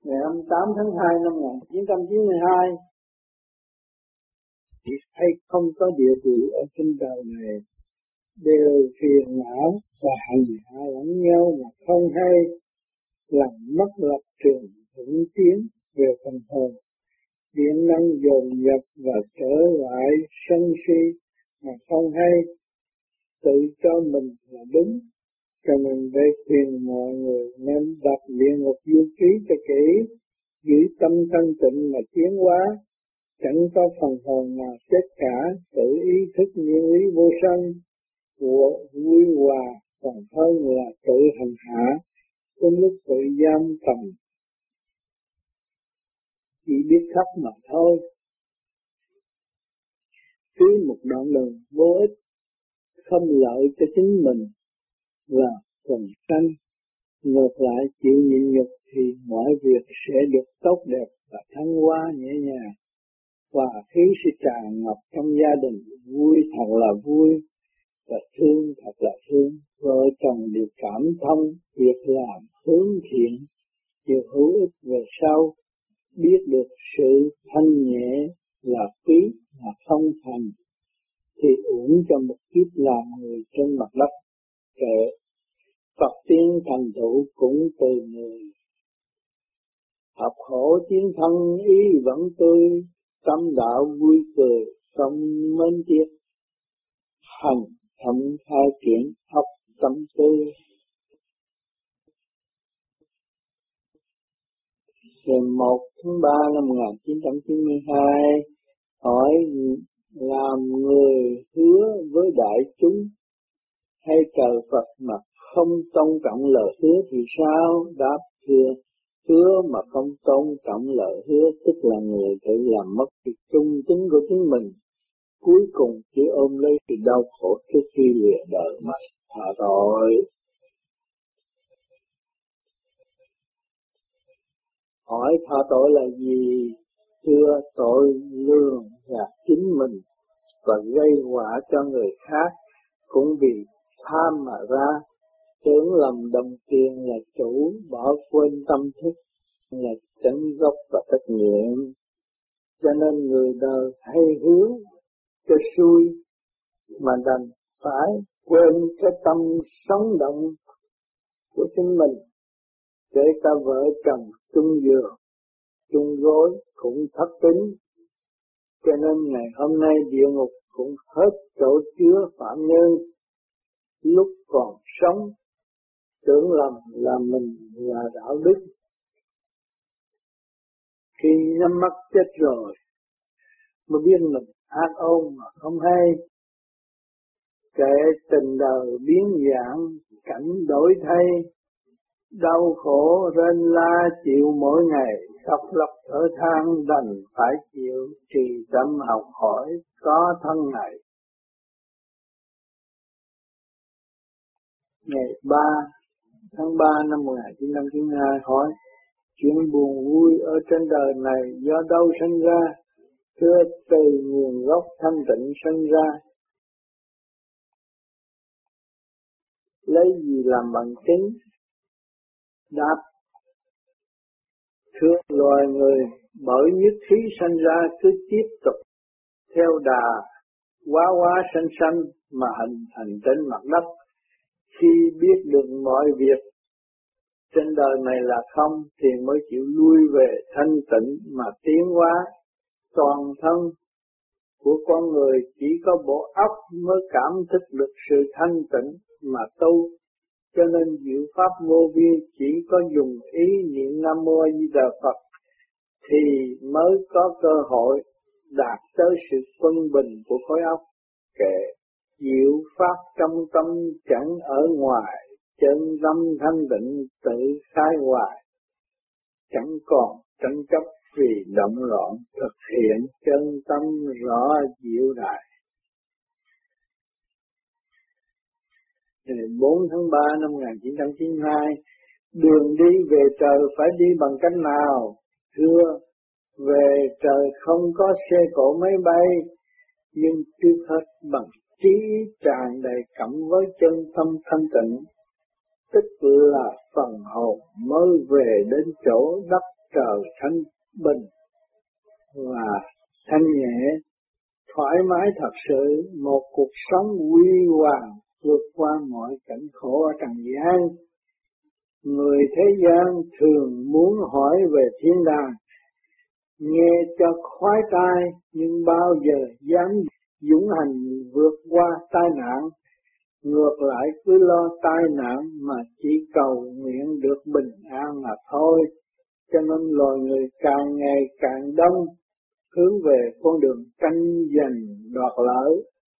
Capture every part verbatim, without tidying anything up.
ngày hai mươi tám tháng hai năm một nghìn chín trăm chín mươi hai, hay không có địa vị ở trên đời này đều phiền não và hành hạ lẫn nhau mà không hay, làm mất lập trường vững tiến về phần hồn, điện năng dồn dập và trở lại sân si mà không hay, tự cho mình là đúng. Cho nên để khuyên mọi người nên đọc địa ngục du ký cho kỹ, giữ tâm thanh tịnh mà tiến hóa, chẳng có phần hồn nào chết cả, tự ý thức nguyên lý vô sân, của vui hòa còn hơn là tự hành hạ, có lúc tự giam cầm, chỉ biết khóc mà thôi. Cứ một đoạn đường vô ích, không lợi cho chính mình là phần sanh, ngược lại chịu nhịn nhục thì mọi việc sẽ được tốt đẹp và thăng hoa nhẹ nhàng, và khí sẽ tràn ngập trong gia đình, vui thật là vui và thương thật là thương. Vợ chồng đều cảm thông, việc làm hướng thiện, điều hữu ích về sau, biết được sự thanh nhẹ là quý mà không thành, thì uổng cho một kiếp làm người trên mặt đất. Kệ Phật tiên thành tựu cũng từ người, học khổ tiến thân ý vẫn tươi, tâm đạo vui cười không mến tiếc, hành thẩm khai triển học tâm tư. Ngày một tháng ba năm một nghìn chín trăm chín mươi hai, hỏi làm người hứa với đại chúng hay trời Phật mà không tôn trọng lời hứa thì sao? Đáp thưa, hứa mà không tôn trọng lời hứa tức là người tự làm mất sự trung tín của chính mình, cuối cùng chỉ ôm lấy sự đau khổ trước khi lìa đời mà thà tội. Hỏi tha tội là gì? Thưa, tội lường gạt chính mình và gây họa cho người khác, cũng vì tham mà ra, tưởng lầm đồng tiền là chủ, bỏ quên tâm thức là chánh gốc và trách nhiệm. Cho nên người đời hay hướng cho xui mà đành phải quên cái tâm sống động của chính mình. Kể cả vợ chồng chung giường, chung gối cũng thất tín. Cho nên ngày hôm nay địa ngục cũng hết chỗ chứa phạm nhân. Lúc còn sống tưởng lầm là mình là đạo đức, khi nhắm mắt chết rồi mới biết mình ác ôn mà không hay. Kể tình đời biến dạng, cảnh đổi thay, đau khổ rên la chịu mỗi ngày, khóc lóc thở than đành phải chịu, trì tâm học hỏi có thân này. Ngày ba tháng ba năm một nghìn chín trăm chín mươi hai, hỏi chuyện buồn vui ở trên đời này do đâu sinh ra? Thưa, từ nguồn gốc thanh tịnh sinh ra. Lấy gì làm bằng chứng? Đáp, thưa, loài người bởi nhất khí sinh ra cứ tiếp tục theo đà hóa hóa sanh sanh mà hình thành trên mặt đất. Khi biết được mọi việc trên đời này là không thì mới chịu lui về thanh tịnh mà tiến hóa. Toàn thân của con người chỉ có bộ óc mới cảm thức được sự thanh tịnh mà tu. Cho nên diệu pháp vô vi chỉ có dùng ý niệm Nam Mô A Di Đà Phật thì mới có cơ hội đạt tới sự quân bình của khối óc. Kệ diệu pháp trong tâm chẳng ở ngoài, chân tâm thanh tịnh tự khai hoài, chẳng còn tranh chấp vì động loạn, thực hiện chân tâm rõ diệu đại. Ngày bốn tháng ba năm một nghìn chín trăm chín mươi hai, đường đi về trời phải đi bằng cách nào? Thưa, về trời không có xe cộ máy bay, nhưng trước hết bằng trí tràn đầy cảm với chân tâm thanh tịnh, tức là phần hồn mới về đến chỗ đất trời thanh bình và thanh nhẹ, thoải mái thật sự, một cuộc sống huy hoàng vượt qua mọi cảnh khổ ở trần gian. Người thế gian thường muốn hỏi về thiên đàng, nghe cho khoái tai nhưng bao giờ dám dũng hành vượt qua tai nạn. Ngược lại cứ lo tai nạn mà chỉ cầu nguyện được bình an mà thôi. Cho nên loài người càng ngày càng đông, hướng về con đường tranh giành đoạt lợi,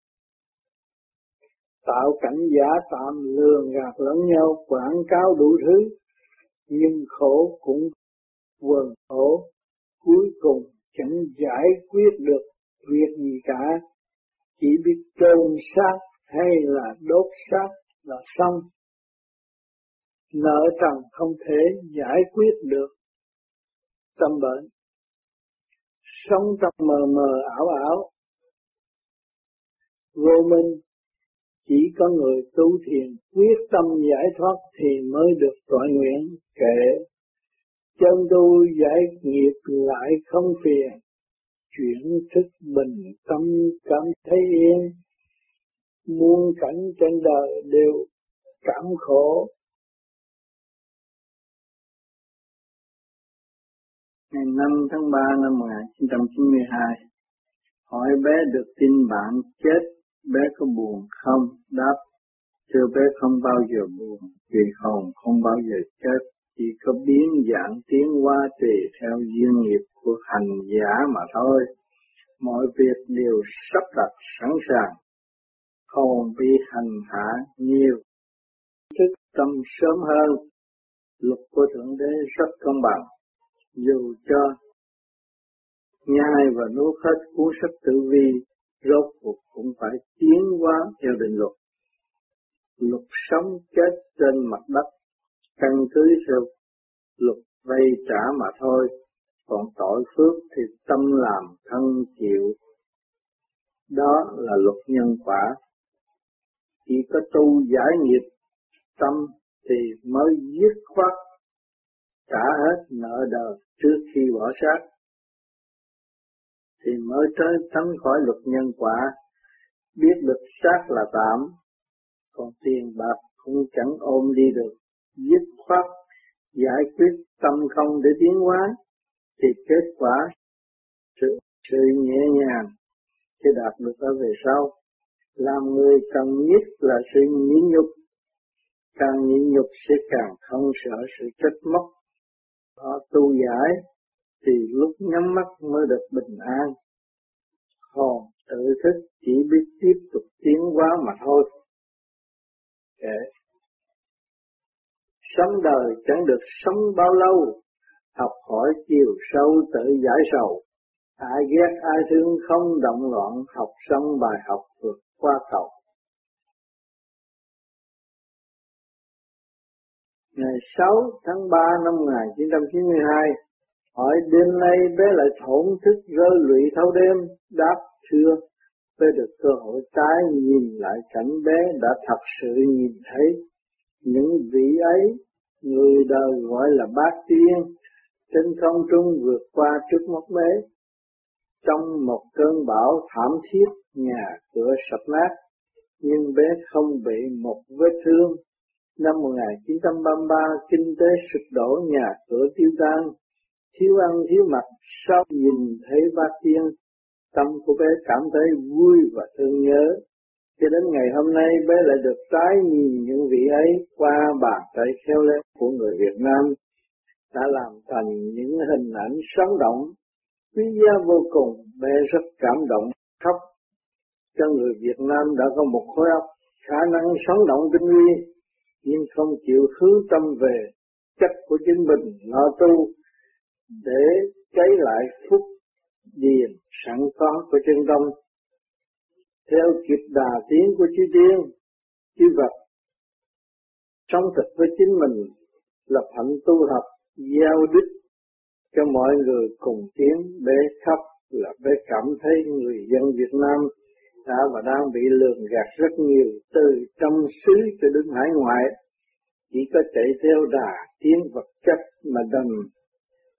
tạo cảnh giả tạm lường gạt lẫn nhau, quảng cáo đủ thứ, nhưng khổ cũng quần khổ, cuối cùng chẳng giải quyết được việc gì cả, chỉ biết chôn xác hay là đốt xác là xong. Nợ trần không thể giải quyết được tâm bệnh, sống trong mờ mờ ảo ảo, vô minh. Chỉ có người tu thiền quyết tâm giải thoát thì mới được tọa nguyện. Kệ chân tu giải nghiệp lại không phiền, chuyển thức bình tâm cảm thấy yên. Muôn cảnh trên đời đều cảm khổ. Ngày năm tháng ba năm một nghìn chín trăm chín mươi hai, hỏi bé được tin bạn chết, bé có buồn không? Đáp, thưa bé không bao giờ buồn, vì hồn không bao giờ chết, chỉ có biến dạng tiến hóa tùy theo duyên nghiệp của hành giả mà thôi. Mọi việc đều sắp đặt sẵn sàng, hồn bị hành hạ nhiều, thức tâm sớm hơn. Luật của Thượng Đế rất công bằng, dù cho nhai và nuốt hết cuốn sách tử vi, rốt cuộc cũng phải tiến hóa theo định luật. Luật sống chết trên mặt đất, căn cứ theo luật vay trả mà thôi, còn tội phước thì tâm làm thân chịu. Đó là luật nhân quả. Chỉ có tu giải nghiệp tâm thì mới dứt khoát trả hết nợ đời trước khi bỏ xác, thì mới tránh khỏi luật nhân quả. Biết được xác là tạm, còn tiền bạc cũng chẳng ôm đi được. Dứt khoát giải quyết tâm không để tiến hóa, thì kết quả sự, sự nhẹ nhàng sẽ đạt được ở về sau. Làm người cần nhất là sự nhịn nhục, càng nhịn nhục sẽ càng không sợ sự trách móc. Họ tu giải thì lúc nhắm mắt mới được bình an. Hồn tự thức chỉ biết tiếp tục tiến hóa mà thôi. Kệ. Sống đời chẳng được sống bao lâu, học hỏi chiều sâu tự giải sầu. Ai ghét ai thương không động loạn, học xong bài học vượt qua cầu. Ngày sáu tháng ba năm một nghìn chín trăm chín mươi hai, hỏi đêm nay bé lại thổn thức rơi lụy thâu đêm. Đáp, thưa, bé được cơ hội tái nhìn lại cảnh bé đã thật sự nhìn thấy những vị ấy, người đời gọi là bát tiên, trên không trung vượt qua trước mắt bé. Trong một cơn bão thảm thiết, nhà cửa sập nát, nhưng bé không bị một vết thương. Năm một nghìn chín trăm ba mươi ba, kinh tế sụp đổ, nhà cửa tiêu tan, thiếu ăn thiếu mặc. Sau nhìn thấy bát tiên, tâm của bé cảm thấy vui và thương nhớ. Cho đến ngày hôm nay, bé lại được tái nhìn những vị ấy qua bàn tay khéo léo của người Việt Nam, đã làm thành những hình ảnh sống động, quý giá vô cùng. Bé rất cảm động, khóc. Cho người Việt Nam đã có một khối óc khả năng sống động tinh vi, nhưng không chịu hướng tâm về chất của chính mình, lo tu để cháy lại phúc điền sẵn có của chân tâm. Theo kịp đà tiến của chư tiên, chư vật, sống thực với chính mình, lập hạnh tu học, giao đức cho mọi người cùng tiến. Bé khóc là bé cảm thấy người dân Việt Nam đã và đang bị lường gạt rất nhiều, từ trong xứ cho đến hải ngoại. Chỉ có chạy theo đà tiến vật chất mà đành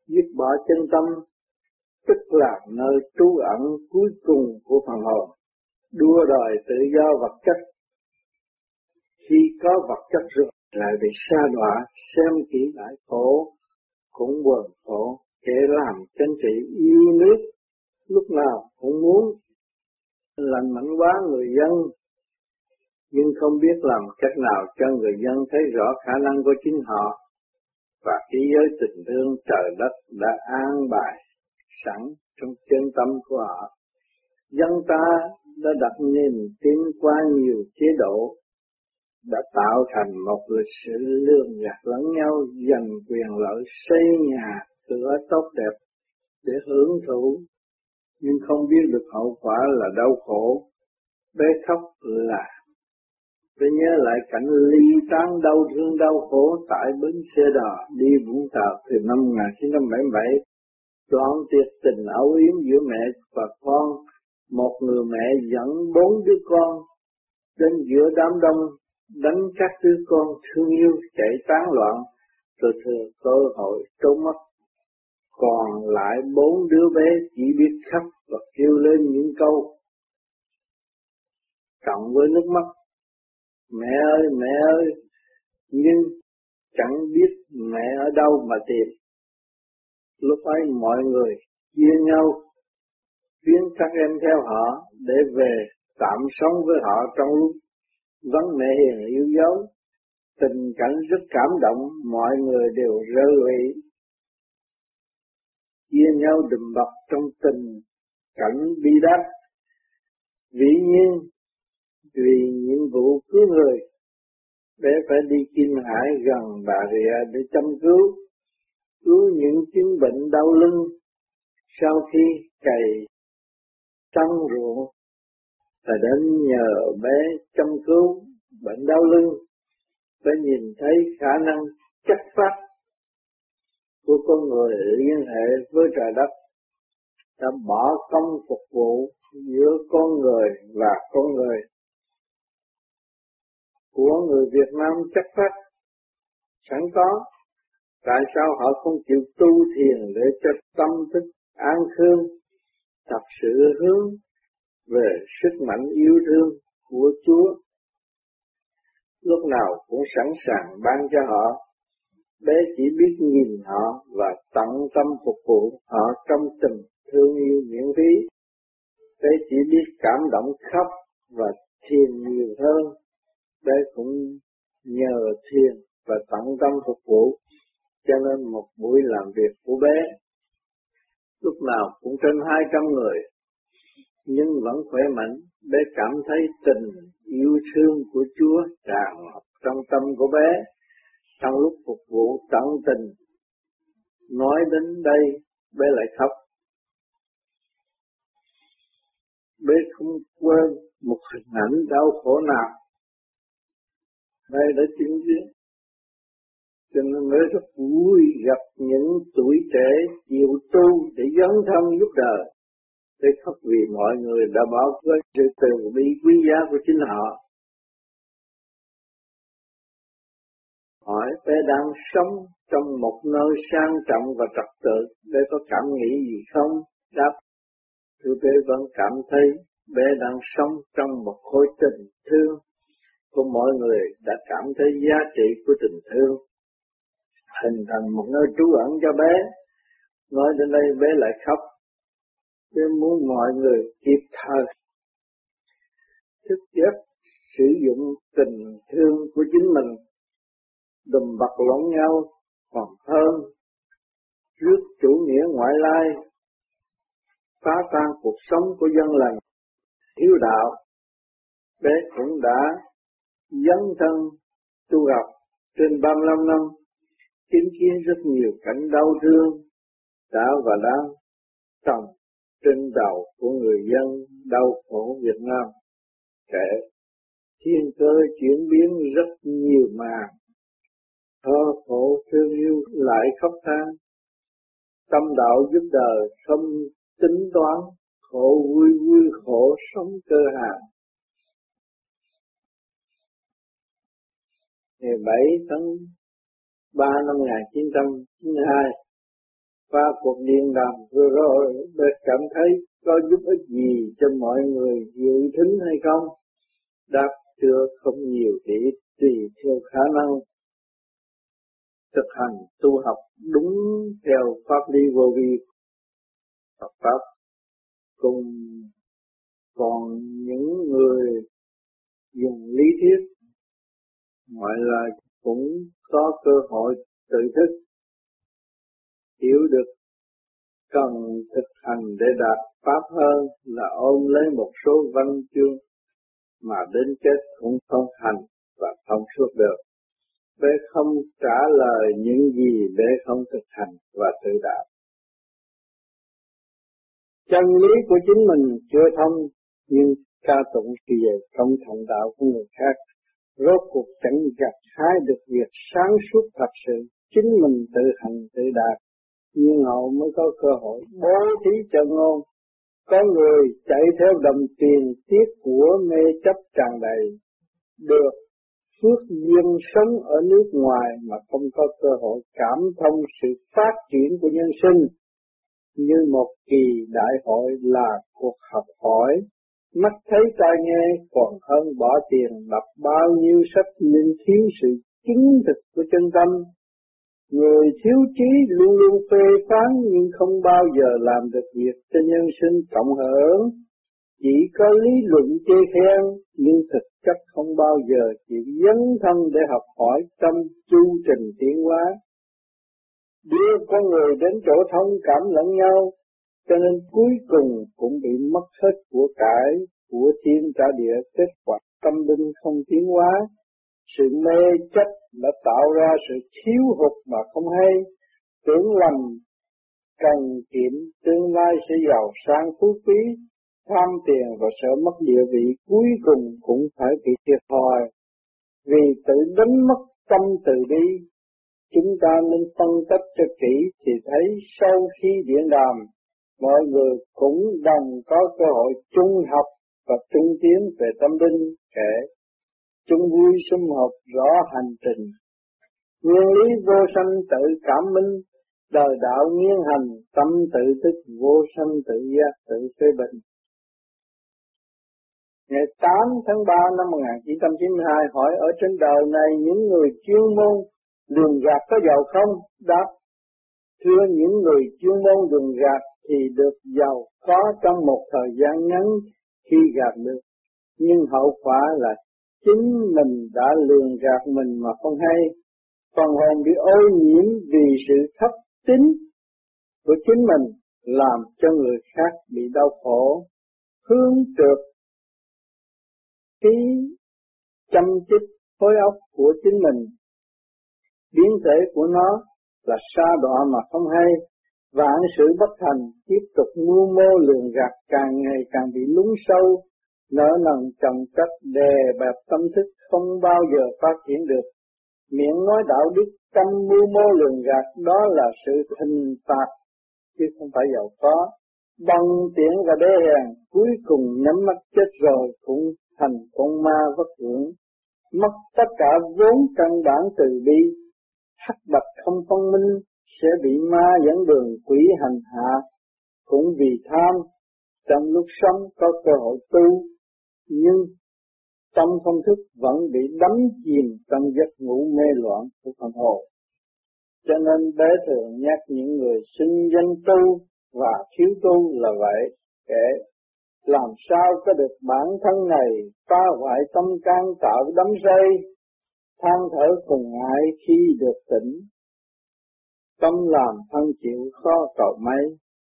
dứt bỏ chân tâm, tức là nơi trú ẩn cuối cùng của phần hồn, đua đòi tự do vật chất. Khi có vật chất rồi lại bị sa đọa, xem kỹ lại khổ, cũng buồn khổ, kẻ làm chính trị yêu nước, lúc nào cũng muốn lành mạnh hóa người dân, nhưng không biết làm cách nào cho người dân thấy rõ khả năng của chính họ, và thế giới tình thương trời đất đã an bài sẵn trong chân tâm của họ. Dân ta đã đặt niềm tin qua nhiều chế độ, đã tạo thành một lịch sử lường gạt lẫn nhau, giành quyền lợi, xây nhà cửa tốt đẹp để hưởng thụ, nhưng không biết được hậu quả là đau khổ. Bé khóc là bé nhớ lại cảnh ly tán đau thương đau khổ tại bến xe đò đi Vũng Tàu từ năm một nghìn chín trăm bảy mươi bảy, đoạn tuyệt tình âu yếm giữa mẹ và con. Một người mẹ dẫn bốn đứa con đến giữa đám đông, đánh các đứa con thương yêu chạy tán loạn, rồi thừa cơ hội trốn mất. Còn lại bốn đứa bé chỉ biết khóc và kêu lên những câu cộng với nước mắt: mẹ ơi, mẹ ơi, nhưng chẳng biết mẹ ở đâu mà tìm. Lúc ấy mọi người chia nhau biến các em theo họ để về tạm sống với họ trong lúc vắng mẹ hiền yêu dấu. Tình cảnh rất cảm động, mọi người đều rơi lệ, chia nhau đùm bọc trong tình cảnh bi đát. Dĩ nhiên, vì nhiệm vụ cứu người, bé phải đi Kim Hải gần Bà Rịa để chăm cứu, cứu những chứng bệnh đau lưng. Sau khi cày trăng ruộng, và đến nhờ bé chăm cứu bệnh đau lưng, bé nhìn thấy khả năng chất phát của con người liên hệ với trời đất, đã bỏ công phục vụ giữa con người và con người. Của người Việt Nam chất phát sẵn có, tại sao họ không chịu tu thiền để cho tâm thức an khương, thật sự hướng về sức mạnh yêu thương của Chúa, lúc nào cũng sẵn sàng ban cho họ. Bé chỉ biết nhìn họ và tận tâm phục vụ họ trong tình thương yêu miễn phí. Bé chỉ biết cảm động khóc và thiền nhiều hơn. Bé cũng nhờ thiền và tận tâm phục vụ, cho nên một buổi làm việc của bé lúc nào cũng trên hai trăm người, nhưng vẫn khỏe mạnh. Bé cảm thấy tình yêu thương của Chúa tràn ngập trong tâm của bé trong lúc phục vụ tận tình. Nói đến đây, bé lại khóc. Bé không quên một hình ảnh đau khổ nào đây đã chứng kiến, cho nên mới rất vui gặp những tuổi trẻ chịu tu để dấn thân giúp đời. Để khóc vì mọi người đã bỏ quên sự từ bi quý giá của chính họ. Hỏi bé đang sống trong một nơi sang trọng và trật tự, bé có cảm nghĩ gì không? Đáp, thưa bé vẫn cảm thấy bé đang sống trong một khối tình thương của mọi người đã cảm thấy giá trị của tình thương, hình thành một nơi trú ẩn cho bé. Nói đến đây bé lại khóc. Bé muốn mọi người kịp thời thức giấc sử dụng tình thương của chính mình, đùm bọc lẫn nhau còn hơn trước chủ nghĩa ngoại lai, phá tan cuộc sống của dân lành hiếu đạo. Bé cũng đã dấn thân tu học trên ba mươi lăm năm, chứng kiến rất nhiều cảnh đau thương đã và đang trồng trên đầu của người dân đau khổ Việt Nam. Kể thiên cơ chuyển biến rất nhiều màn, thơ khổ thương yêu lại khóc than. Tâm đạo giúp đời không tính toán, khổ vui vui khổ sống cơ hàng. Ngày bảy tháng ba năm một nghìn chín trăm chín mươi hai, Và cuộc điện đàm vừa rồi để cảm thấy có giúp ích gì cho mọi người dự thính hay không? Đáp chưa không nhiều thì ít, tùy theo khả năng thực hành tu học đúng theo pháp lý vô vi Phật pháp. Cùng còn những người dùng lý thuyết gọi là cũng có cơ hội tự thức hiểu được cần thực hành để đạt pháp hơn là ôm lấy một số văn chương mà đến kết cũng không hành và không suốt được. Bé không trả lời những gì bé không thực hành và tự đạt. Chân lý của chính mình chưa thông nhưng ca tụng kỳ trong thành đạo của người khác. Rốt cuộc chẳng gặt hái được việc sáng suốt thật sự. Chính mình tự hành tự đạt. Nhưng họ mới có cơ hội bố thí cho ngôn. Có người chạy theo đồng tiền tiếc của mê chấp tràn đầy. Được phước duyên sống ở nước ngoài mà không có cơ hội cảm thông sự phát triển của nhân sinh. Như một kỳ đại hội là cuộc học hỏi. Mắt thấy tai nghe còn hơn bỏ tiền đọc bao nhiêu sách nên thiếu sự chứng thực của chân tâm. Người thiếu trí luôn luôn phê phán nhưng không bao giờ làm được việc cho nhân sinh cộng hưởng. Chỉ có lý luận chê khen nhưng thực chất không bao giờ chịu dấn thân để học hỏi trong chu trình tiến hóa. Đưa con người đến chỗ thông cảm lẫn nhau, cho nên cuối cùng cũng bị mất hết của cải, của thiên trả địa, kết quả tâm linh không tiến hóa. Sự mê chấp đã tạo ra sự thiếu hụt mà không hay, tưởng lầm cần kiệm tương lai sẽ giàu sang phú quý, tham tiền và sợ mất địa vị, cuối cùng cũng phải bị thiệt thòi vì tự đánh mất tâm từ bi. Chúng ta nên phân tích cho kỹ thì thấy sau khi điện đàm, mọi người cũng đồng có cơ hội chung học và chung tiến về tâm linh, kể chung vui sum họp rõ hành trình. Nguyên lý vô sanh tự cảm minh, đời đạo nghiên hành, tâm tự thức vô sanh tự giác tự phê bình. Ngày tám tháng ba năm một nghìn chín trăm chín mươi hai hỏi ở trên đời này những người chuyên môn lường gạt có giàu không? Đáp, thưa những người chuyên môn lường gạt thì được giàu có trong một thời gian ngắn khi gạt được. Nhưng hậu quả là chính mình đã lường gạt mình mà không hay. Phần hồn bị ô nhiễm vì sự thất tín của chính mình làm cho người khác bị đau khổ. Hướng trượt khí chăm chích khối óc của chính mình. Biến thể của nó là sa đọa mà không hay. Vạn sự bất thành tiếp tục mưu mô lường gạt càng ngày càng bị lún sâu. Nợ nần chồng chất đè bẹp tâm thức không bao giờ phát triển được. Miệng nói đạo đức tâm mưu mô lường gạt đó là sự hình phạt chứ không phải giàu có. Bằng tiện và đê hèn cuối cùng nhắm mắt chết rồi cũng thành con ma vất vưởng. Mất tất cả vốn căn bản từ bi. Hắc bạch không phân minh sẽ bị ma dẫn đường quỷ hành hạ. Cũng vì tham trong lúc sống có cơ hội tu nhưng tâm không thức vẫn bị đắm chìm trong giấc ngủ mê loạn của phần hồn. Cho nên bé thường nhắc những người sinh danh tu và thiếu tu là vậy, kể làm sao có được bản thân này phá hoại tâm can tạo đắm say, than thở cùng ngại khi được tỉnh, tâm làm thân chịu khó cầu mấy.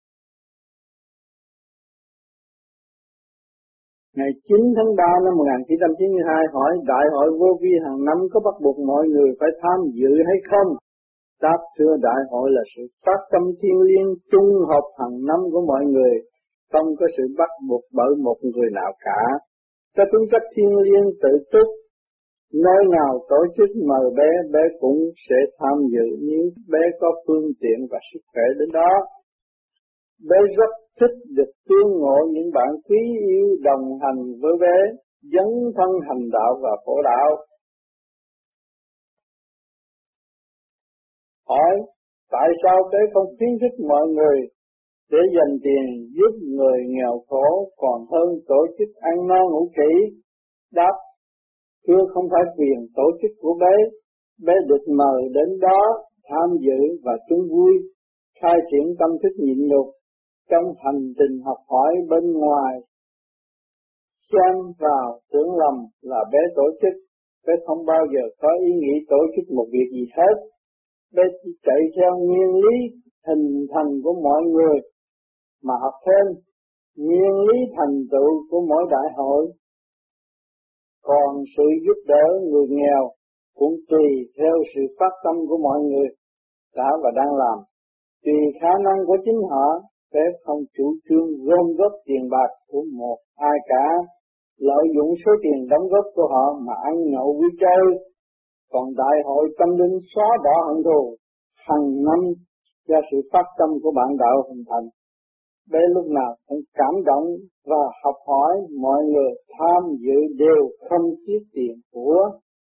Ngày chín tháng ba năm một nghìn chín trăm chín mươi hai hỏi đại hội vô vi hàng năm có bắt buộc mọi người phải tham dự hay không? Đáp thưa đại hội là sự phát tâm thiêng liêng chung họp hàng năm của mọi người, không có sự bắt buộc bởi một người nào cả. Có tính cách thiêng liêng tự túc, nơi nào tổ chức mời bé, bé cũng sẽ tham dự nếu bé có phương tiện và sức khỏe đến đó. Bé rất thích được tương ngộ những bạn quý yêu đồng hành với bé, dấn thân hành đạo và phổ đạo. Hỏi, tại sao bé không khuyến khích mọi người để dành tiền giúp người nghèo khổ còn hơn tổ chức ăn no ngủ kỹ? Đáp: thưa, không phải quyền tổ chức của bé. Bé được mời đến đó tham dự và chung vui, khai triển tâm thức nhịn nhục trong hành trình học hỏi bên ngoài. Xem vào tưởng lầm là bé tổ chức. Bé không bao giờ có ý nghĩ tổ chức một việc gì hết. Bé chỉ chạy theo nguyên lý hình thành của mọi người mà học thêm nguyên lý thành tựu của mỗi đại hội. Còn sự giúp đỡ người nghèo cũng tùy theo sự phát tâm của mọi người đã và đang làm. Tùy khả năng của chính họ, bé không chủ trương gom góp tiền bạc của một ai cả, lợi dụng số tiền đóng góp của họ mà ăn nhậu vui chơi. Còn đại hội tâm linh xóa bỏ hận thù hàng năm do sự phát tâm của bạn đạo hình thành. Bé lúc nào cũng cảm động và học hỏi mọi người tham dự đều không tiếc tiền của.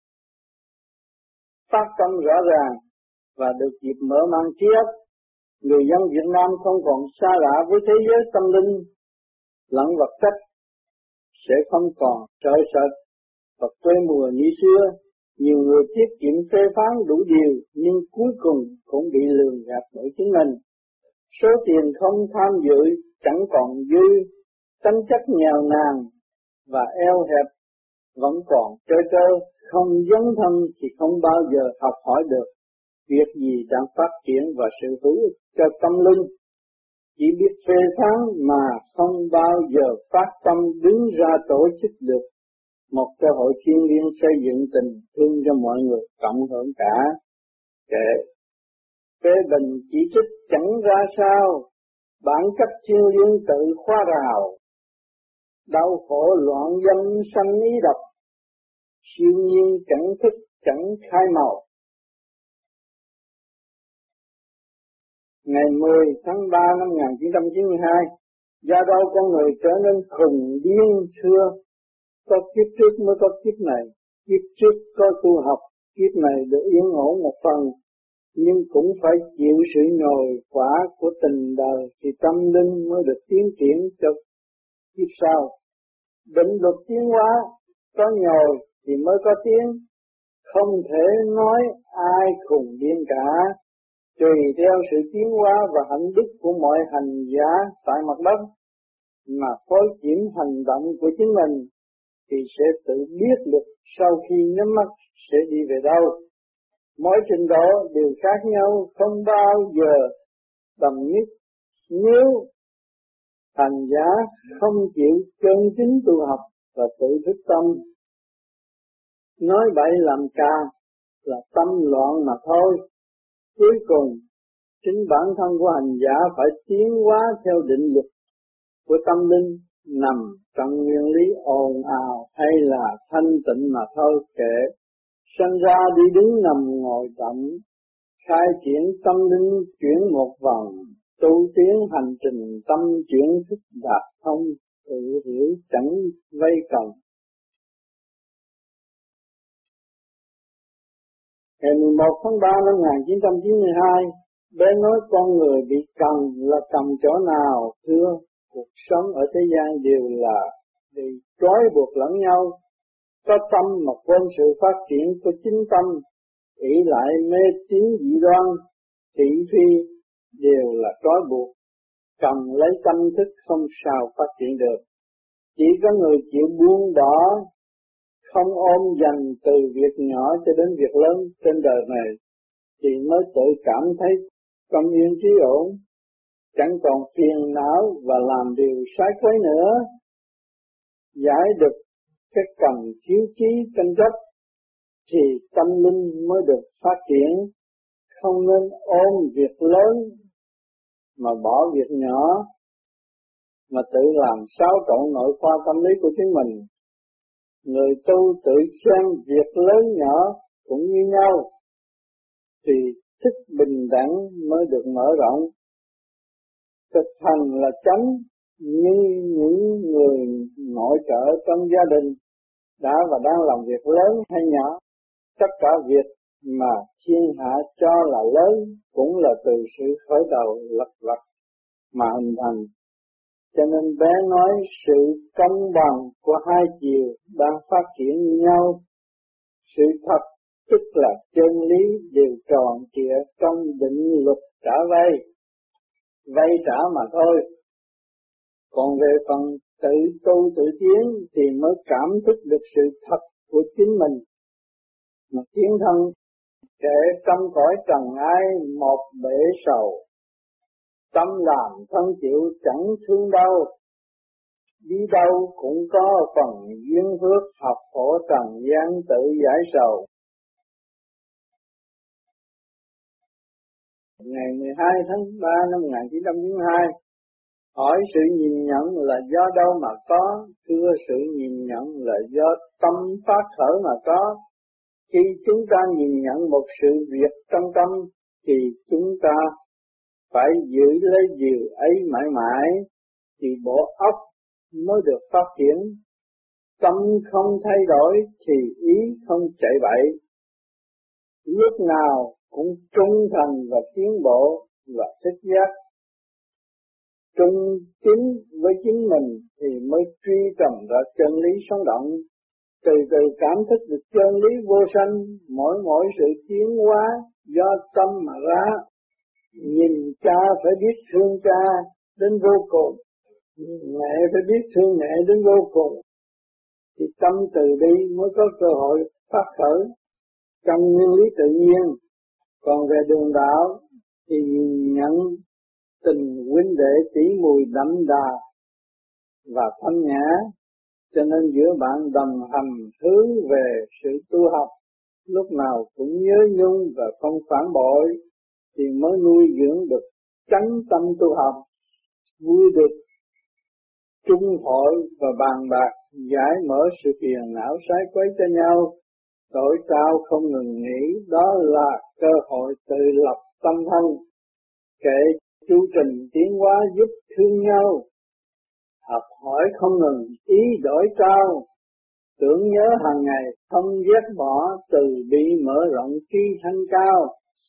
Phát tâm rõ ràng và được dịp mở mang trí óc, người dân Việt Nam không còn xa lạ với thế giới tâm linh lẫn vật chất, sẽ không còn sợ sệt và quê mùa như xưa. Nhiều người tiết kiệm phê phán đủ điều nhưng cuối cùng cũng bị lường gạt bởi chính mình. Số tiền không tham dự chẳng còn dư, tính chất nghèo nàn và eo hẹp vẫn còn trơ trơ, không dấn thân thì không bao giờ học hỏi được việc gì đang phát triển và sự hữu ích cho tâm linh. Chỉ biết phê phán mà không bao giờ phát tâm đứng ra tổ chức được một cơ hội thiêng liêng xây dựng tình thương cho mọi người cộng hưởng cả. Kệ phê bình chỉ trích chẳng ra sao, bản chất thiêng liêng tự khóa rào, đau khổ loạn dâm sanh ý độc, siêu nhiên chẳng thức chẳng khai màu. Ngày mười tháng ba năm một nghìn chín trăm chín mươi hai, do đâu con người trở nên khùng điên xưa? Có kiếp trước mới có kiếp này, kiếp trước có tu học, kiếp này được yên ổn một phần, nhưng cũng phải chịu sự nhồi quả của tình đời thì tâm linh mới được tiến triển cho kiếp sau. Định luật tiến hóa, có nhồi thì mới có tiến, không thể nói ai khùng điên cả. Tùy theo sự tiến hóa và hạnh đức của mọi hành giả tại mặt đất mà phối chuyển hành động của chính mình thì sẽ tự biết được sau khi nhắm mắt sẽ đi về đâu. Mỗi trình độ đều khác nhau, không bao giờ đồng nhất. Nếu hành giả không chịu chân chính tu học và tự thức tâm, nói bậy làm ca là tâm loạn mà thôi. Cuối cùng, chính bản thân của hành giả phải tiến hóa theo định luật của tâm linh nằm trong nguyên lý ồn ào hay là thanh tịnh mà thôi. Kệ sanh ra đi đứng nằm ngồi động, khai triển tâm linh chuyển một vòng, tu tiến hành trình tâm chuyển thức đạt thông, tự hiểu chẳng vây cần. Ngày mười một tháng ba năm một nghìn chín trăm chín mươi hai, bé nói con người bị cầm là cầm chỗ nào? Thưa, cuộc sống ở thế gian đều là bị trói buộc lẫn nhau. Có tâm mà quên sự phát triển của chính tâm, ỷ lại mê tín dị đoan, thị phi đều là trói buộc. Cầm lấy tâm thức không sao phát triển được. Chỉ có người chịu buông bỏ, không ôm dành từ việc nhỏ cho đến việc lớn trên đời này, thì mới tự cảm thấy tâm yên trí ổn, chẳng còn phiền não và làm điều sai quấy nữa. Giải được cái cần thiếu chí tranh chấp thì tâm linh mới được phát triển. Không nên ôm việc lớn mà bỏ việc nhỏ, mà tự làm xáo trộn nội khoa tâm lý của chính mình. Người tu tự xem việc lớn nhỏ cũng như nhau, thì thức bình đẳng mới được mở rộng. Thực hành là chánh, như những người nội trợ trong gia đình đã và đang làm việc lớn hay nhỏ, tất cả việc mà thiên hạ cho là lớn cũng là từ sự khởi đầu lật vặt mà hình thành. Cho nên bé nói sự công bằng của hai chiều đang phát triển như nhau. Sự thật tức là chân lý đều tròn trịa trong định luật trả vay, vay trả mà thôi. Còn về phần tự tu tự tiến thì mới cảm thức được sự thật của chính mình. Mà tiến thân kể trong cõi trần ai một bể sầu, tâm làm thân chịu chẳng thương đau. Đi đâu cũng có phần duyên phước, học khổ trần gian tự giải sầu. Ngày mười hai tháng ba năm một nghìn chín trăm chín mươi hai, hỏi sự nhìn nhận là do đâu mà có? Thưa, sự nhìn nhận là do tâm phát khởi mà có. Khi chúng ta nhìn nhận một sự việc trong tâm thì chúng ta phải giữ lấy điều ấy mãi mãi, thì bộ óc mới được phát triển. Tâm không thay đổi thì ý không chạy bậy. Lúc nào cũng trung thành và tiến bộ và thích giác. Trung tín với chính mình thì mới truy tầm ra chân lý sống động. Từ từ cảm thức được chân lý vô sanh, mỗi mỗi sự tiến hóa do tâm mà ra. Nhìn cha phải biết thương cha đến vô cùng, mẹ phải biết thương mẹ đến vô cùng, thì tâm từ bi mới có cơ hội phát khởi trong nguyên lý tự nhiên. Còn về đường đạo thì nhìn nhận tình huynh đệ tỷ mùi đậm đà và thanh nhã, cho nên giữa bạn đồng hành hướng về sự tu học, lúc nào cũng nhớ nhung và không phản bội, thì mới nuôi dưỡng được chánh tâm tu học, vui được chung hội và bàn bạc giải mở sự phiền não sai quấy cho nhau. Tội cao không ngừng nghỉ, đó là cơ hội tự lập tâm thân, kể chu trình tiến hóa giúp thương nhau. Học hỏi không ngừng, ý đổi cao, tưởng nhớ hàng ngày không ghét bỏ, từ bi mở rộng trí thanh cao.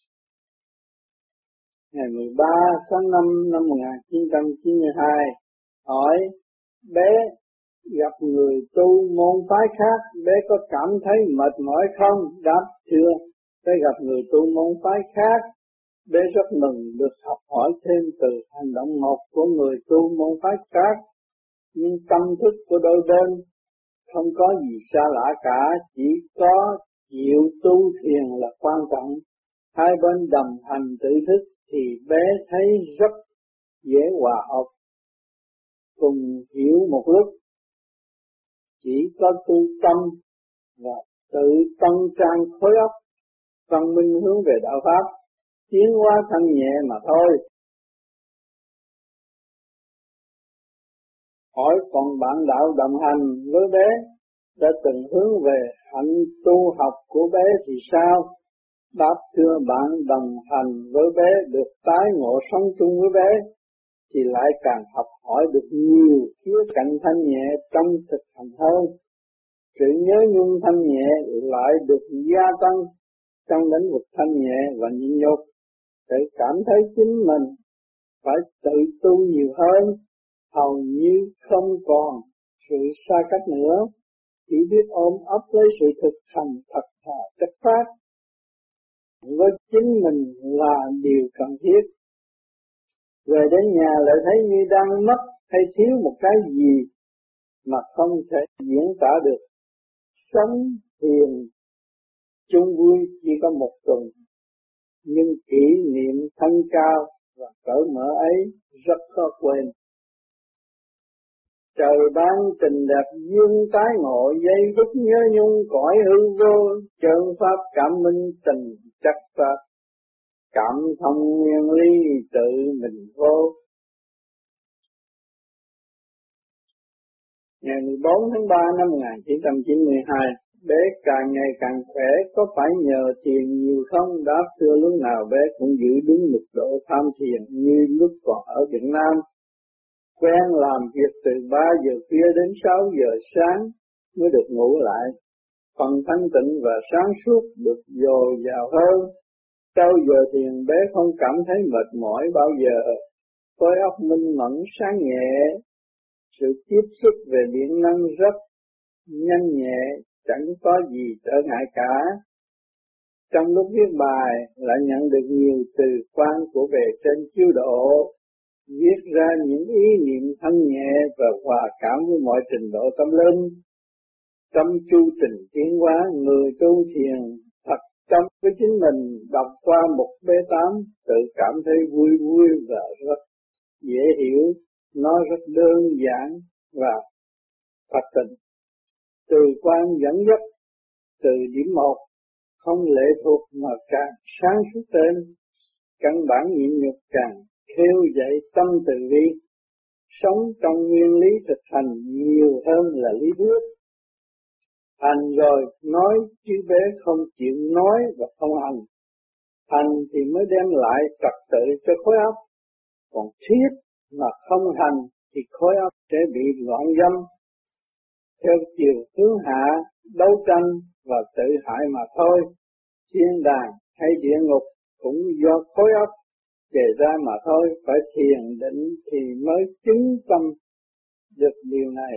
Ngày mười ba tháng năm năm một nghìn chín trăm chín mươi hai, hỏi bé gặp người tu môn phái khác, bé có cảm thấy mệt mỏi không? Đáp, chưa. Bé gặp người tu môn phái khác, bé rất mừng được học hỏi thêm từ hành động một của người tu môn phái khác. Nhưng tâm thức của đôi bên không có gì xa lạ cả, chỉ có chịu tu thiền là quan trọng. Hai bên đồng hành tự thức thì bé thấy rất dễ hòa hợp, cùng hiểu một lúc. Chỉ có tu tâm và tự tăng trang khối óc, văn minh hướng về đạo pháp, tiến hóa thanh nhẹ mà thôi. Hỏi còn bạn đạo đồng hành với bé đã từng hướng về hạnh tu học của bé thì sao? Đáp, thưa, bạn đồng hành với bé được tái ngộ sống chung với bé thì lại càng học hỏi được nhiều khía cạnh thanh nhẹ trong thực hành hơn. Sự nhớ nhung thanh nhẹ lại được gia tăng trong lĩnh vực thanh nhẹ và nhịn nhục, để cảm thấy chính mình phải tự tu nhiều hơn, hầu như không còn sự xa cách nữa, chỉ biết ôm ấp lấy sự thực hành thật thà chất phát với chính mình là điều cần thiết. Về đến nhà lại thấy như đang mất hay thiếu một cái gì mà không thể diễn tả được. Sống thiền chung vui chỉ có một tuần, nhưng kỷ niệm thanh cao và cởi mở ấy rất khó quên. Trời ban tình đẹp dương tái ngộ, giây phút nhớ nhung cõi hư vô, chân pháp cảm minh tình chắc pháp, cảm thông nguyên lý tự mình vô. Ngày mười bốn tháng ba năm một nghìn chín trăm chín mươi hai, bé càng ngày càng khỏe, có phải nhờ thiền nhiều không? Đáp, thưa, lúc nào bé cũng giữ đúng mức độ tham thiền như lúc còn ở Việt Nam. Quen làm việc từ ba giờ khuya đến sáu giờ sáng mới được ngủ lại. phần thanh tịnh và sáng suốt được dồi dào hơn. Sau giờ thiền bé không cảm thấy mệt mỏi bao giờ, khối óc minh mẫn sáng nhẹ, sự tiếp xúc về điện năng rất nhanh nhẹ, chẳng có gì trở ngại cả. Trong lúc viết bài lại nhận được nhiều từ quan của bề trên chiếu độ, viết ra những ý niệm thanh nhẹ và hòa cảm với mọi trình độ tâm linh. Trong chu trình tiến hóa, người tu thiền thật tâm với chính mình, đọc qua một bê tám tự cảm thấy vui vui và rất dễ hiểu, nó rất đơn giản và thật tình. Từ quan dẫn dắt từ điểm một, không lệ thuộc mà càng sáng suốt tên, căn bản nhịn nhục càng khêu dậy tâm từ bi, sống trong nguyên lý thực hành nhiều hơn là lý thuyết. Hành rồi nói chứ bé không chịu nói và không hành. Hành thì mới đem lại trật tự cho khối óc, còn thuyết mà không hành thì khối óc sẽ bị loạn dâm, theo chiều hướng hạ, đấu tranh và tự hại mà thôi. Thiên đàng hay địa ngục cũng do khối óc đề ra mà thôi, phải thiền định thì mới chứng tâm được điều này.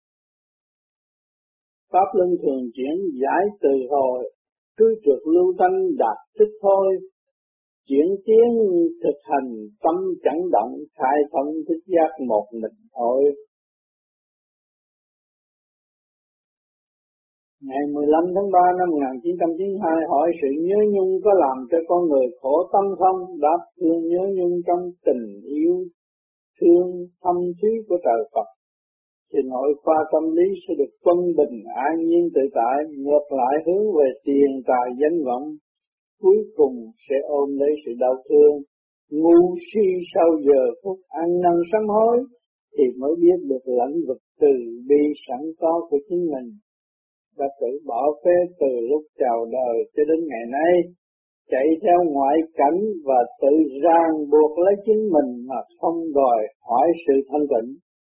Pháp luân thường chuyển giải từ hồi, cứ trượt lưu thanh đạt thức thôi. Chuyển tiến thực hành tâm chẳng động, khai thông thức giác một mình thôi. Ngày mười lăm tháng ba năm một nghìn chín trăm chín mươi hai hỏi sự nhớ nhung có làm cho con người khổ tâm không? Đáp thương nhớ nhung trong tình yêu thương thâm thúy của trời Phật thì nội khoa tâm lý sẽ được quân bình an nhiên tự tại, ngược lại hướng về tiền tài danh vọng, cuối cùng sẽ ôm lấy sự đau thương. Ngu si sau giờ phút ăn năn sám hối thì mới biết được lãnh vực từ bi sẵn có của chính mình, đã tự bỏ phế từ lúc chào đời cho đến ngày nay, chạy theo ngoại cảnh và tự ràng buộc lấy chính mình mà không đòi hỏi sự thanh tịnh,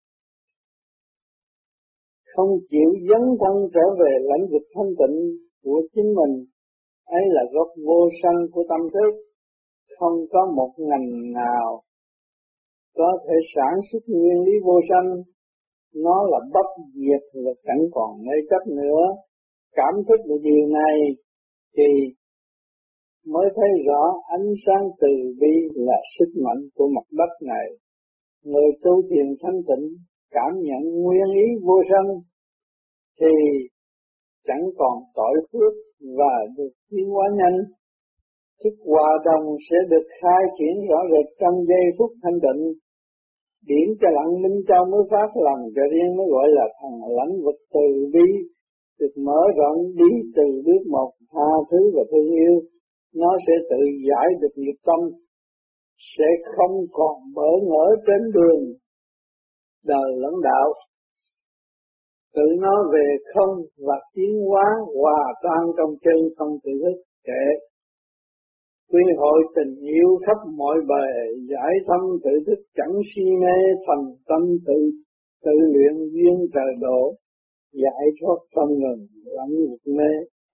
không chịu dấn thân trở về lãnh vực thanh tịnh của chính mình. Ấy là gốc vô sanh của tâm thức. Không có một ngành nào có thể sản xuất nguyên lý vô sanh, nó là bất diệt và chẳng còn mê chấp nữa. Cảm thức được điều này thì mới thấy rõ ánh sáng từ bi là sức mạnh của mặt đất này. Người tu thiền thanh tịnh cảm nhận nguyên ý vô sanh thì chẳng còn tội phước và được tiến hóa nhanh. Thức hòa đồng sẽ được khai triển rõ rệt trong giây phút thanh tịnh. Điển cho lặng minh châu mới phát lần cho riêng mới gọi là thần lãnh vực từ bi, được mở rộng đi từ bước một, tha thứ và thương yêu. Nó sẽ tự giải được nghiệp tâm, sẽ không còn bỡ ngỡ trên đường đời lẫn đạo. Tự nó về không và tiến hóa hòa tan trong chân không tự thức kệ. Quy hội tình yêu khắp mọi bề, giải thâm tự thức chẳng si mê, thành tâm tự tự luyện duyên trời độ, giải thoát không ngừng lãnh vực mê.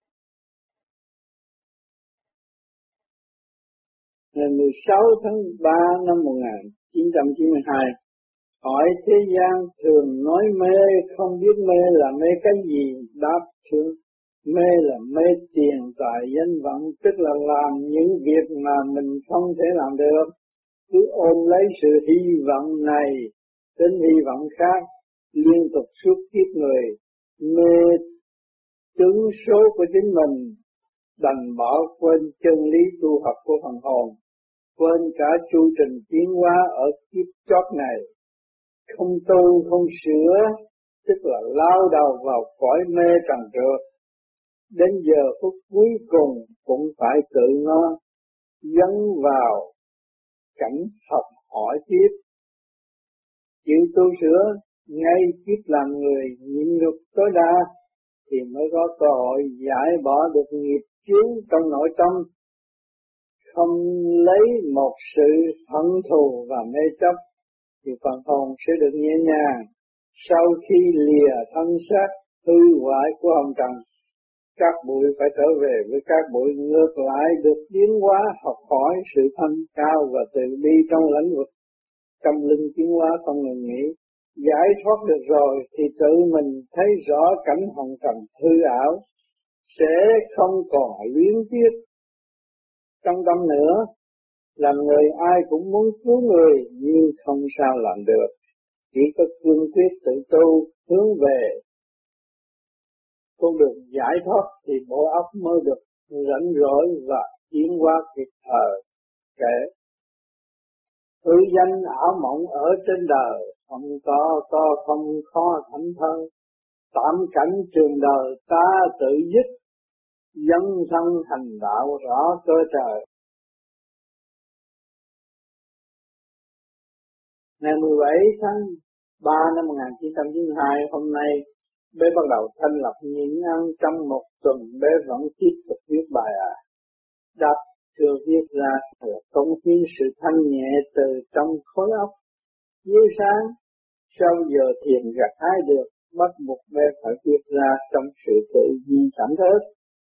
Ngày mười sáu tháng ba năm một nghìn chín trăm chín mươi hai, hỏi thế gian thường nói mê, không biết mê là mê cái gì? Đáp thương, mê là mê tiền tài danh vọng, tức là làm những việc mà mình không thể làm được. Cứ ôm lấy sự hy vọng này đến hy vọng khác, liên tục suốt kiếp người, mê tướng số của chính mình, đành bỏ quên chân lý tu học của phần hồn, quên cả chu trình tiến hóa ở kiếp chót này. Không tu không sửa, tức là lao đầu vào cõi mê trần trượt. Đến giờ phút cuối cùng cũng phải tự nó dấn vào cảnh học hỏi tiếp. Chịu tu sửa, ngay kiếp làm người nhịn nhục tối đa thì mới có cơ hội giải bỏ được nghiệp chướng trong nội tâm. Không lấy một sự hận thù và mê chấp thì phần hồn sẽ được nhẹ nhàng sau khi lìa thân xác hư hoại của hồng trần, Các bụi phải trở về với các bụi, ngược lại được tiến hóa học hỏi sự thanh cao và từ bi trong lãnh vực tâm linh tiến hóa không ngừng nghỉ. Giải thoát được rồi thì tự mình thấy rõ cảnh hồng trần hư ảo, sẽ không còn luyến tiếc trong tâm nữa. Làm người ai cũng muốn cứu người nhưng không sao làm được, chỉ có cương quyết tự tu hướng về con đường giải thoát thì bộ óc mới được rảnh rỗi và tiến hóa kịp thời. Kể hư danh ảo mộng ở trên đời, không có có không khó thảnh thơi, tạm cảnh trường đời ta tự dứt, dấn thân hành đạo rõ cơ trời. Ngày mười bảy tháng ba năm một nghìn chín trăm chín mươi hai, hôm nay bé bắt đầu thanh lập nhịn ăn. Trong một tuần bé vẫn tiếp tục viết bài à. Đáp chưa viết ra là cống hiến sự thanh nhẹ từ trong khối óc dưới sáng. Sau giờ thiền gặt hái được, bắt buộc bé phải viết ra trong sự tự nhiên cảm thức.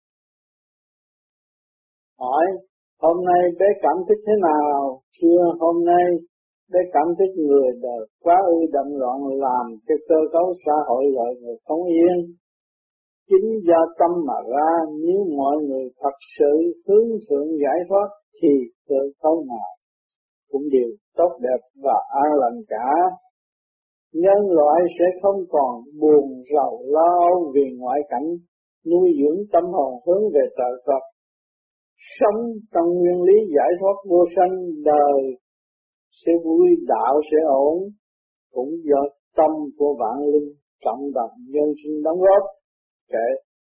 Hỏi, hôm nay bé cảm thức thế nào? Chưa, hôm nay bé cảm thức người đời quá ư đậm loạn, làm cho cơ cấu xã hội gọi người không yên. Chính do tâm mà ra, nếu mọi người thật sự hướng thượng giải thoát thì cơ cấu nào cũng đều tốt đẹp và an lành cả. Nhân loại sẽ không còn buồn rầu lo âu vì ngoại cảnh, nuôi dưỡng tâm hồn hướng về trời Phật. Sống trong nguyên lý giải thoát vô sanh, đời sẽ vui, đạo sẽ ổn, cũng do tâm của vạn linh trọng đồng nhân sinh đóng góp. Kể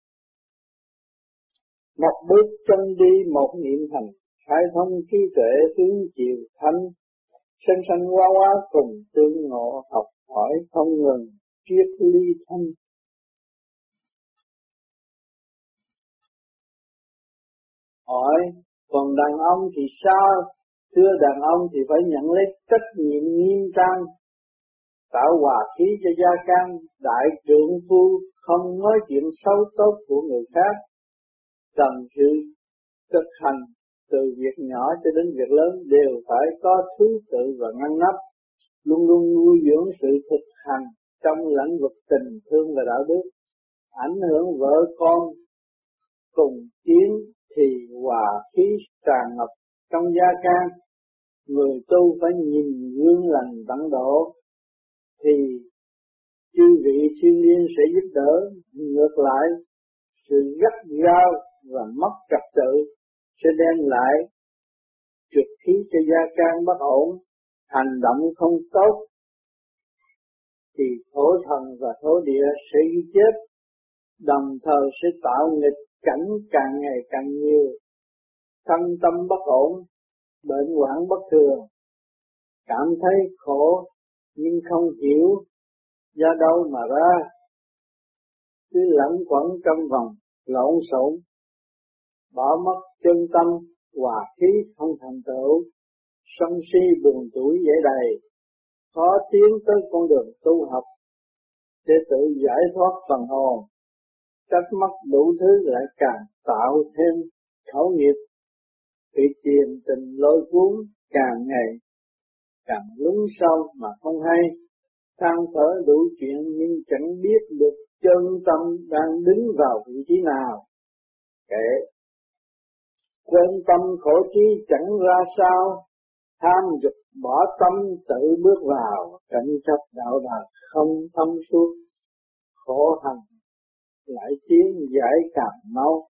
một bước chân đi, một niệm hành, khai thông trí tuệ hướng chiều thanh, sanh sanh hóa hóa cùng tương ngộ, học hỏi không ngừng triết lý thanh. Hỏi, còn đàn ông thì sao? Thưa, đàn ông thì phải nhận lấy trách nhiệm nghiêm trang, tạo hòa khí cho gia can, đại trượng phu không nói chuyện xấu tốt của người khác, cần sự thực hành từ việc nhỏ cho đến việc lớn đều phải có thứ tự và ngăn nắp, luôn luôn nuôi dưỡng sự thực hành trong lĩnh vực tình thương và đạo đức, ảnh hưởng vợ con cùng tiến thì hòa khí tràn ngập trong gia can. Người tu phải nhìn gương lành tận độ thì chư vị siêu nhiên sẽ giúp đỡ. Ngược lại, sự gắt gao và mất trật tự sẽ đem lại trượt khí cho gia can bất ổn, hành động không tốt thì thổ thần và thổ địa sẽ ghi chết, đồng thời sẽ tạo nghịch cảnh càng ngày càng nhiều, thân tâm bất ổn, bệnh hoạn bất thường, cảm thấy khổ nhưng không hiểu do đâu mà ra, cứ lẫn quẩn trong vòng lộn xộn, bỏ mất chân tâm, hòa khí không thành tựu, sân si buồn tuổi dễ đầy, khó tiến tới con đường tu học để tự giải thoát phần hồn. Trách móc đủ thứ lại càng tạo thêm khẩu nghiệp, bị tiền tình lôi cuốn, càng ngày càng lún sâu mà không hay, than thở đủ chuyện nhưng chẳng biết được chân tâm đang đứng vào vị trí nào. Kệ quên tâm khổ trí chẳng ra sao, tham dục bỏ tâm tự bước vào, cảnh chấp đạo đạo không thông suốt, khổ hành lại tiến giải càng mau.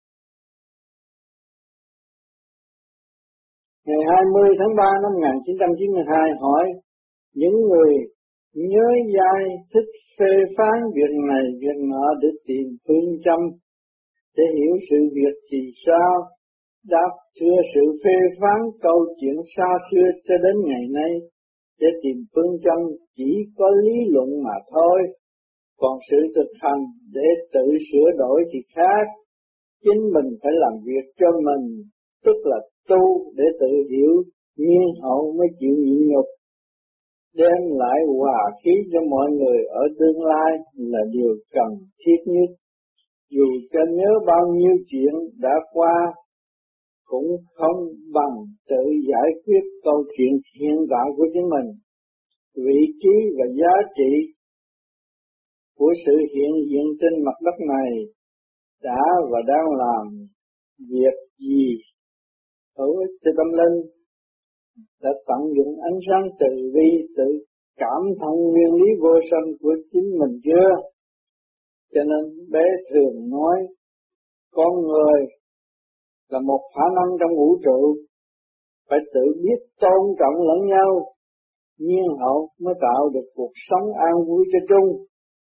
Ngày hai mươi tháng ba năm một nghìn chín trăm chín mươi hai, hỏi những người nhớ dai thích phê phán việc này việc nọ để tìm phương châm để hiểu sự việc thì sao? Đáp, thưa, sự phê phán câu chuyện xa xưa cho đến ngày nay để tìm phương châm chỉ có lý luận mà thôi, còn sự thực hành để tự sửa đổi thì khác. Chính mình phải làm việc cho mình, tức là tu để tự hiểu, nhiên hậu mới chịu nhịn nhục, đem lại hòa khí cho mọi người ở tương lai là điều cần thiết nhất. Dù cho nhớ bao nhiêu chuyện đã qua, cũng không bằng tự giải quyết câu chuyện hiện tại của chính mình. Vị trí và giá trị của sự hiện diện trên mặt đất này đã và đang làm việc gì hữu ích cho tâm linh, đã tận dụng ánh sáng từ bi, tự cảm thông nguyên lý vô sanh của chính mình chưa? Cho nên bé thường nói con người là một khả năng trong vũ trụ, phải tự biết tôn trọng lẫn nhau, nhiên hậu mới tạo được cuộc sống an vui cho chung.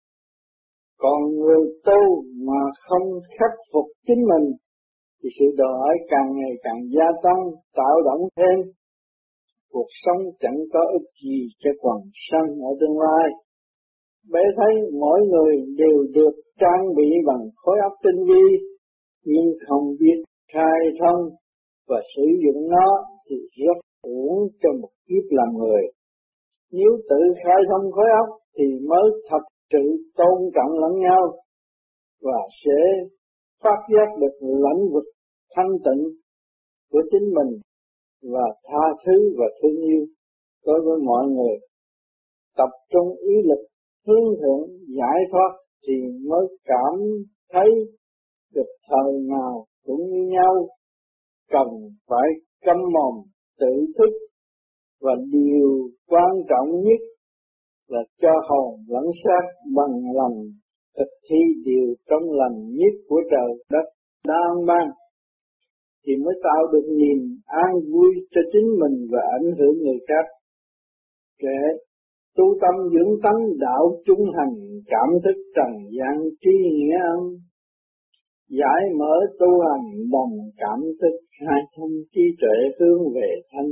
Còn người tu mà không khắc phục chính mình thì sự đòi hỏi càng ngày càng gia tăng, tạo động thêm. Cuộc sống chẳng có ích gì cho quần sanh ở tương lai. Bé thấy mỗi người đều được trang bị bằng khối óc tinh vi, nhưng không biết khai thông và sử dụng nó thì rất uổng cho một kiếp làm người. Nếu tự khai thông khối óc thì mới thật sự tôn trọng lẫn nhau và sẽ phát giác được lãnh vực thanh tịnh của chính mình và tha thứ và thương yêu đối với mọi người. Tập trung ý lực hướng thượng giải thoát thì mới cảm thấy được thời nào cũng như nhau. Cần phải câm mồm tự thức, và điều quan trọng nhất là cho hồn lẫn xác bằng lòng thực thi điều trong lành nhất của trời đất đang ban, thì mới tạo được niềm an vui cho chính mình và ảnh hưởng người khác. Kể tu tâm dưỡng tánh đạo trung hành, cảm thức trần gian tri nghĩa ân, giải mở tu hành đồng cảm thức, hai thông trí tuệ hướng về thanh.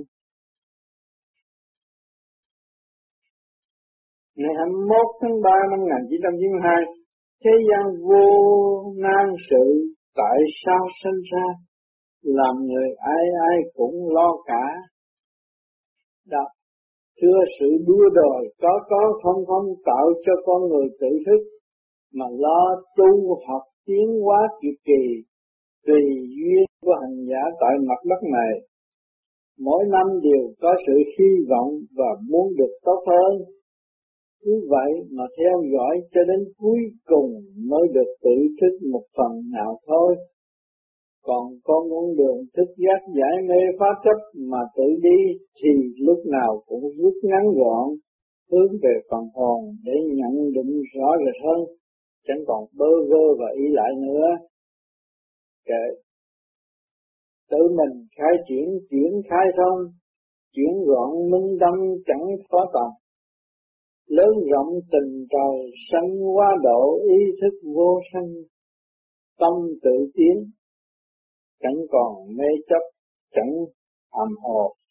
Ngày hai mươi mốt tháng ba năm một nghìn chín trăm chín mươi hai, thế gian vô nan sự, tại sao sinh ra, làm người ai ai cũng lo cả. Đó, thưa sự đua đòi có có không không tạo cho con người tự thức, mà lo tu học tiến hóa kiệt kỳ, tùy duyên của hành giả tại mặt đất này. Mỗi năm đều có sự hy vọng và muốn được tốt hơn. Cứ vậy mà theo dõi cho đến cuối cùng mới được tự thức một phần nào thôi. Còn con con đường thức giác giải mê phá chấp mà tự đi thì lúc nào cũng rút ngắn gọn, hướng về phần hồn để nhận định rõ rệt hơn, chẳng còn bơ vơ và ý lại nữa. Kệ tự mình khai triển, chuyển khai thông, chuyển gọn minh tâm chẳng khó tầm. Lớn rộng tình trời sanh hóa độ, ý thức vô sanh, tâm tự tiến, chẳng còn mê chấp, chẳng hàm hồ